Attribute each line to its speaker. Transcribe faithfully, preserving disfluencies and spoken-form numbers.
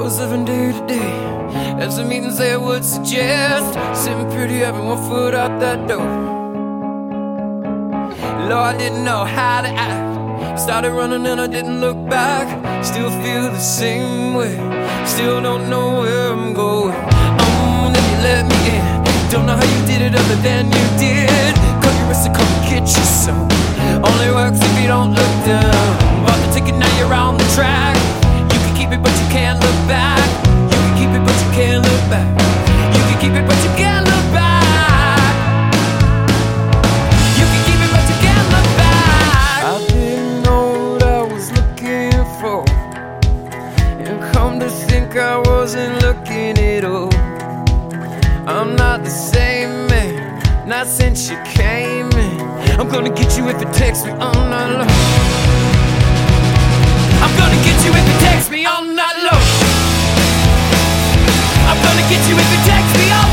Speaker 1: was living day to day as the meetings they would suggest. Sitting pretty, having one foot out that door. Lord, I didn't know how to act. Started running and I didn't look back. Still feel the same way. Still don't know where I'm going. Oh, then you let me in. Don't know how you did it other than you did. Cut your wrist and come and get you some. Only works if you don't look down. Bought the ticket, now you're on the track. You can keep it but you can't look back. You can keep it but you can't look back. You can keep it but you can't look back. You can keep it but you can't look back. I didn't know what I was looking for, and come to think I wasn't looking at all. I'm not the same man, not since you came in. I'm gonna get you if it takes me all night long. I'm gonna get you if it takes me all night long. I'm gonna get you if it takes me all night long.